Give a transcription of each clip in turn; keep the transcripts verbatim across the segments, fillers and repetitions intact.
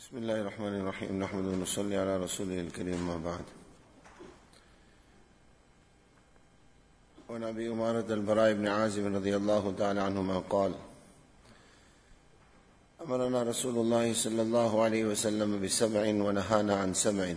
بسم الله الرحمن الرحيم نحمد ونصلي على رسوله الكريم ما بعد. وعن أبي أمارة البراء بن عازب رضي الله تعالى عنهما قال: أمرنا رسول الله صلى الله عليه وسلم بسبع ونهانا عن سبع.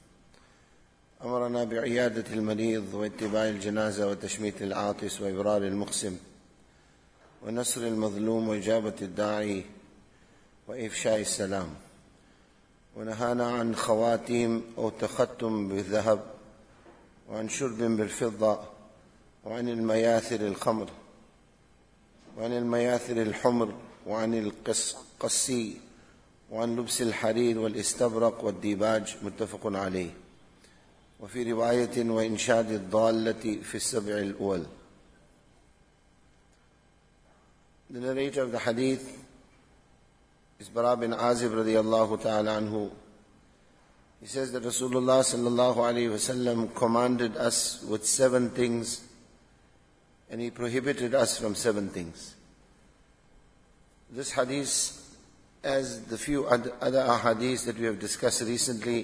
أمرنا بعيادة المريض واتباع الجنازة وتشميت العاطس وإبرار المقسم ونصر المظلوم وإجابة الداعي وإفشاء السلام. ونهانا عن خواتيم أو تختم بالذهب وعن شرب بالفضة وعن المياثر الخمر وعن المياثر الحمر وعن القسي وعن لبس الحرير والاستبرق والديباج. متفق عليه. وفي رواية وإنشاد الضالة في السبع الأول. The narrator of the hadith is Bara bin Azib radiyallahu ta'ala anhu. He says that Rasulullah sallallahu alayhi wa sallam commanded us with seven things and he prohibited us from seven things. This hadith, as the few other ahadith that we have discussed recently,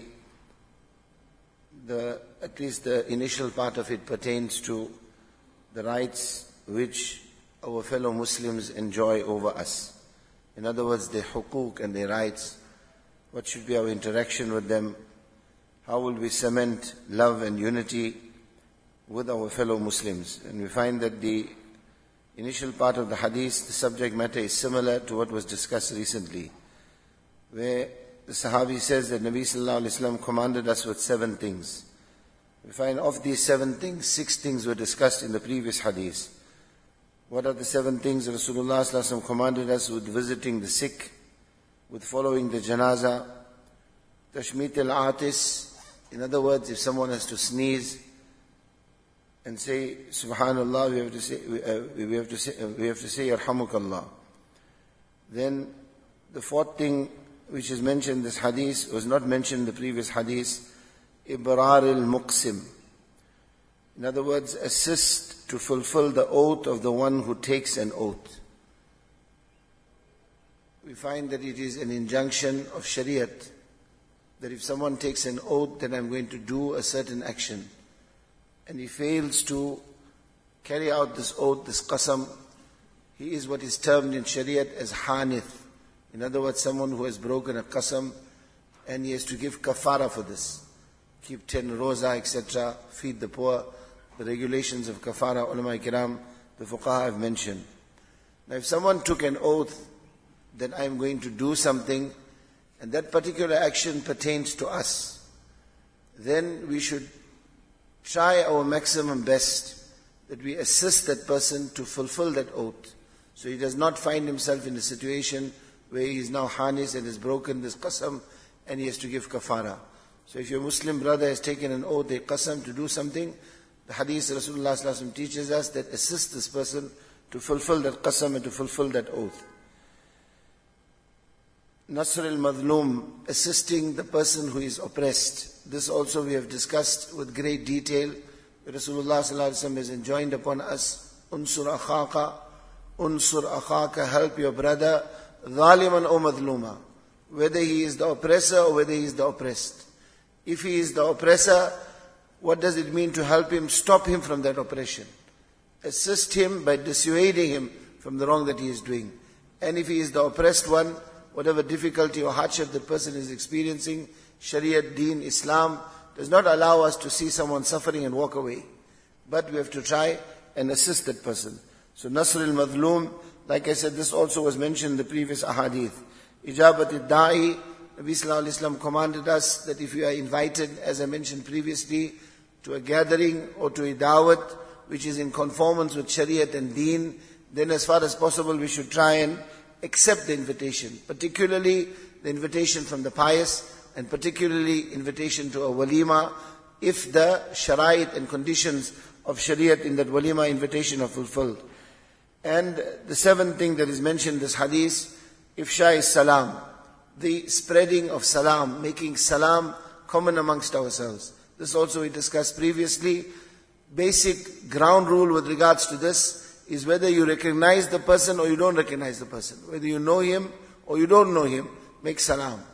the, at least the initial part of it pertains to the rights which our fellow Muslims enjoy over us. In other words, their hukuk and their rights. What should be our interaction with them? How will we cement love and unity with our fellow Muslims? And we find that the initial part of the hadith, the subject matter is similar to what was discussed recently, where the Sahabi says that Nabi sallallahu alaihi wasallam commanded us with seven things. We find of these seven things, six things were discussed in the previous hadith. What are the seven things? Rasulullah sallallahu alaihi wasallam commanded us with visiting the sick, with following the janazah, tashmeet al-atis. In other words, if someone has to sneeze and say Subhanallah, we have to say we, uh, we have to say uh, we have to say Yarhamukallah. Then the fourth thing which is mentioned in this hadith was not mentioned in the previous hadith, ibrar al-muqsim. In other words, assist to fulfill the oath of the one who takes an oath. We find that it is an injunction of Shariat, that if someone takes an oath that I'm going to do a certain action, and he fails to carry out this oath, this qasam, he is what is termed in Shariat as hanith. In other words, someone who has broken a qasam, and he has to give kafara for this. Keep ten roza, et cetera, feed the poor. The regulations of kafara, ulama kiram, the fuqaha have mentioned. Now if someone took an oath that I am going to do something, and that particular action pertains to us, then we should try our maximum best that we assist that person to fulfill that oath. So he does not find himself in a situation where he is now harnessed and has broken this qasam and he has to give kafara. So if your Muslim brother has taken an oath, a qasam to do something, the hadith Rasulullah sallallahu alaihi wasallam teaches us that assist this person to fulfill that qasam and to fulfill that oath. Nasr al-Madlum, assisting the person who is oppressed. This also we have discussed with great detail. Rasulullah sallallahu alaihi wasallam has enjoined upon us, unsur akhaka, unsur akhaka, help your brother, zaliman o madluma, whether he is the oppressor or whether he is the oppressed. If he is the oppressor, what does it mean to help him? Stop him from that oppression. Assist him by dissuading him from the wrong that he is doing. And if he is the oppressed one, whatever difficulty or hardship the person is experiencing, Shariat, Deen, Islam does not allow us to see someone suffering and walk away. But we have to try and assist that person. So Nasr al-Madlum, like I said, this also was mentioned in the previous ahadith. Ijabat al-Da'i, Nabi sallallahu alaihi wasallam commanded us that if we are invited, as I mentioned previously, to a gathering or to a dawat which is in conformance with Shariat and Deen, then as far as possible we should try and accept the invitation, particularly the invitation from the pious and particularly invitation to a walima if the sharait and conditions of Shariat in that walima invitation are fulfilled. And the seventh thing that is mentioned in this hadith, ifsha is salam, the spreading of salam, making salam common amongst ourselves. This also we discussed previously. Basic ground rule with regards to this is whether you recognize the person or you don't recognize the person. Whether you know him or you don't know him, make salam.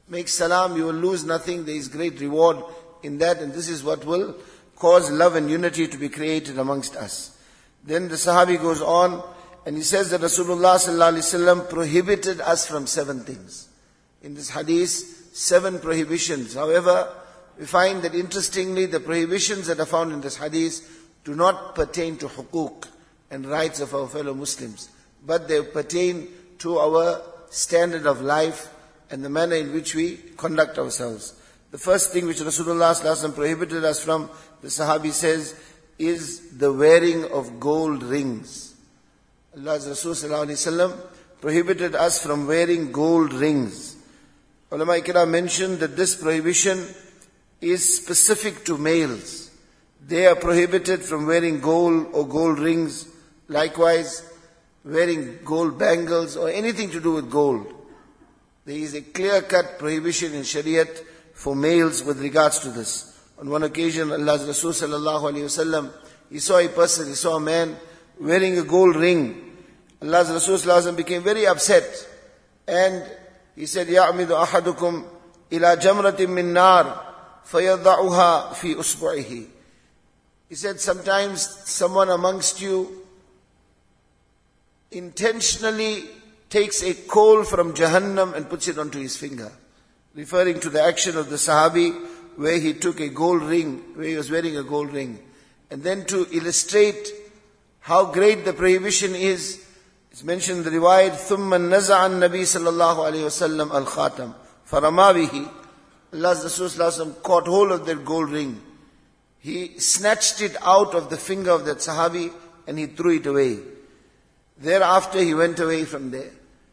Make salam, you will lose nothing. There is great reward in that, and this is what will cause love and unity to be created amongst us. Then the Sahabi goes on, and he says that Rasulullah sallallahu alaihi wasallam prohibited us from seven things. In this hadith, seven prohibitions. However, we find that interestingly, the prohibitions that are found in this hadith do not pertain to hukuk and rights of our fellow Muslims, but they pertain to our standard of life and the manner in which we conduct ourselves. The first thing which Rasulullah sallallahu alaihi wasallam prohibited us from, the Sahabi says, is the wearing of gold rings. Allah's Rasul sallallahu alaihi wasallam prohibited us from wearing gold rings. Ulama Ikram mentioned that this prohibition is specific to males. They are prohibited from wearing gold or gold rings. Likewise, wearing gold bangles or anything to do with gold. There is a clear-cut prohibition in Shariat for males with regards to this. On one occasion, Allah's Rasul sallallahu alaihi wasallam, he saw a person, he saw a man wearing a gold ring. Allah's Rasul sallallahu alaihi wasallam became very upset, and he said, "Ya'midu ahadukum ila jamratin min nar, fayadha'uha fi usbu'ihi." He said, sometimes someone amongst you intentionally takes a coal from Jahannam and puts it onto his finger, referring to the action of the Sahabi where he took a gold ring, where he was wearing a gold ring. And then to illustrate how great the prohibition is, it's mentioned in the riwayat, ثُمَّ النَّزَعَ النَّبِي صَلَّى اللَّهُ عَلَيْهِ وَسَلَّمَ الْخَاتَمِ فَرَمَا بِهِ. Allah's Rasul sallallahu alaihi wasallam caught hold of that gold ring. He snatched it out of the finger of that Sahabi and he threw it away. Thereafter he went away from there.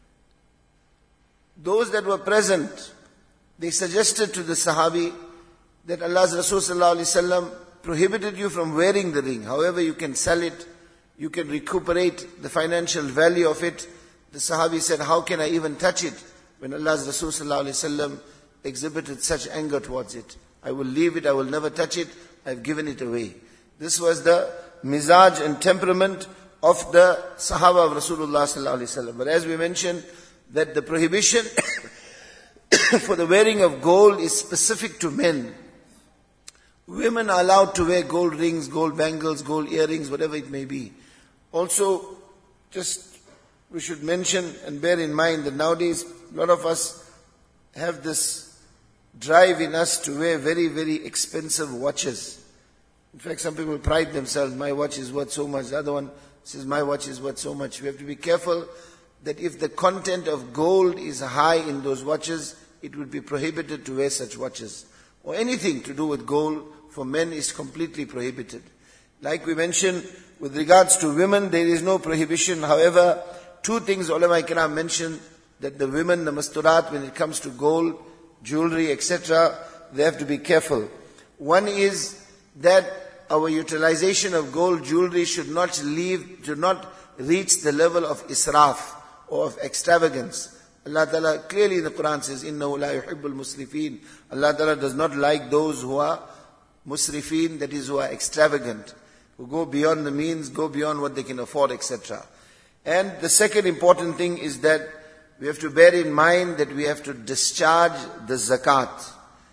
Those that were present, they suggested to the Sahabi that Allah's Rasul sallallahu alaihi wasallam prohibited you from wearing the ring. However, you can sell it, you can recuperate the financial value of it. The Sahabi said, how can I even touch it when Allah's Rasul sallallahu alaihi wasallam exhibited such anger towards it? I will leave it, I will never touch it, I've given it away. This was the mizaj and temperament of the Sahaba of Rasulullah sallallahu alaihi wasallam. But as we mentioned, that the prohibition for the wearing of gold is specific to men. Women are allowed to wear gold rings, gold bangles, gold earrings, whatever it may be. Also, just we should mention and bear in mind that nowadays a lot of us have this drive in us to wear very, very expensive watches. In fact, some people pride themselves, my watch is worth so much. The other one says, my watch is worth so much. We have to be careful that if the content of gold is high in those watches, it would be prohibited to wear such watches. Or anything to do with gold for men is completely prohibited. Like we mentioned, with regards to women, there is no prohibition. However, two things ulama ikram mentioned, that the women, the masturat, when it comes to gold, jewelry, et cetera, they have to be careful. One is that our utilization of gold jewelry should not leave, should not reach the level of israf or of extravagance. Allah Ta'ala clearly in the Quran says, إِنَّهُ لَا يُحِبُّ الْمُسْرِفِينَ. Allah Ta'ala does not like those who are musrifin, that is, who are extravagant, who go beyond the means, go beyond what they can afford, et cetera. And the second important thing is that we have to bear in mind that we have to discharge the zakat.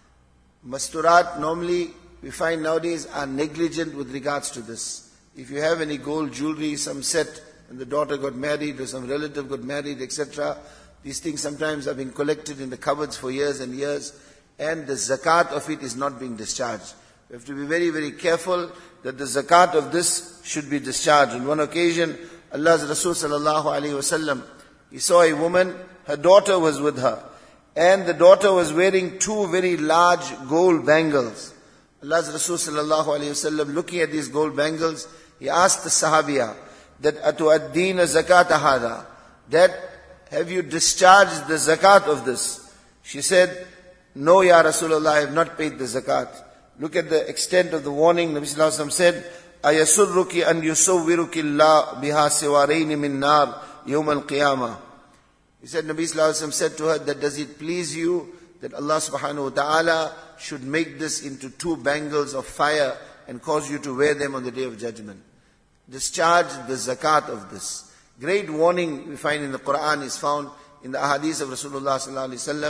Masturat normally we find nowadays are negligent with regards to this. If you have any gold jewelry, some set, and the daughter got married or some relative got married, et cetera, these things sometimes have been collected in the cupboards for years and years, and the zakat of it is not being discharged. We have to be very, very careful that the zakat of this should be discharged. On one occasion, Allah's Rasul sallallahu alaihi wasallam, he saw a woman, her daughter was with her, and the daughter was wearing two very large gold bangles. Allah's Rasul sallallahu alaihi wasallam, looking at these gold bangles, he asked the Sahabiya that atu'addina zakata hada, that have you discharged the zakat of this? She said, no, Ya Rasulullah, I have not paid the zakat. Look at the extent of the warning. Nabi sallallahu alaihi wasallam said, ayasurruki an yusawwiruki Allah biha siwaraini min nar yawm al-qiyamah. He said, Nabi sallallahu alaihi wasallam said to her, that does it please you that Allah subhanahu wa ta'ala should make this into two bangles of fire and cause you to wear them on the day of judgment? Discharge the zakat of this. Great warning we find in the Quran is found in the ahadith of Rasulullah sallallahu alaihi wasallam,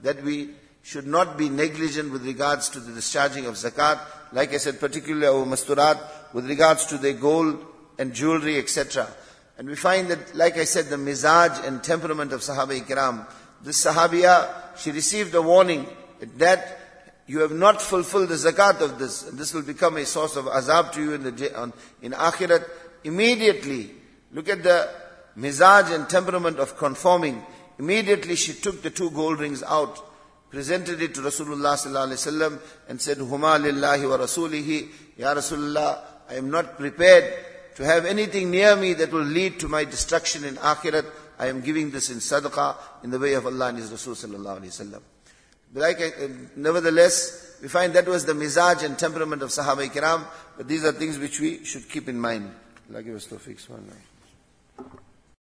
that we should not be negligent with regards to the discharging of zakat. Like I said, particularly our masturat, with regards to their gold and jewelry, et cetera. And we find that, like I said, the mizaj and temperament of Sahaba-i-Kiram. This Sahabiya, she received a warning that you have not fulfilled the zakat of this, and this will become a source of azab to you in the on, in akhirat. Immediately, look at the mizaj and temperament of conforming. Immediately she took the two gold rings out, presented it to Rasulullah sallallahu alaihi wasallam, and said, "Huma lillahi wa rasulihi." Ya Rasulullah, I am not prepared to have anything near me that will lead to my destruction in akhirat. I am giving this in sadaqah in the way of Allah and His Rasul sallallahu alaihi wasallam. Like, uh, nevertheless, we find that was the mizaj and temperament of Sahaba-i-Kiram, but these are things which we should keep in mind. Allah give us tawfiq.